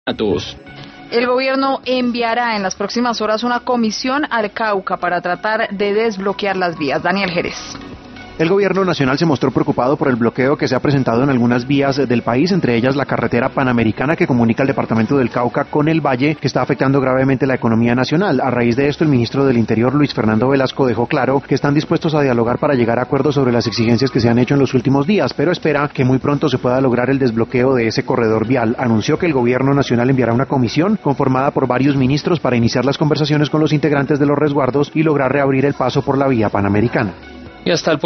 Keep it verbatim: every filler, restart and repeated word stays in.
A todos. El gobierno enviará en las próximas horas una comisión al Cauca para tratar de desbloquear las vías. Daniel Jerez. El gobierno nacional se mostró preocupado por el bloqueo que se ha presentado en algunas vías del país, entre ellas la carretera panamericana que comunica el departamento del Cauca con el Valle, que está afectando gravemente la economía nacional. A raíz de esto, el ministro del Interior, Luis Fernando Velasco, dejó claro que están dispuestos a dialogar para llegar a acuerdos sobre las exigencias que se han hecho en los últimos días, pero espera que muy pronto se pueda lograr el desbloqueo de ese corredor vial. Anunció que el gobierno nacional enviará una comisión conformada por varios ministros para iniciar las conversaciones con los integrantes de los resguardos y lograr reabrir el paso por la vía panamericana. Y hasta el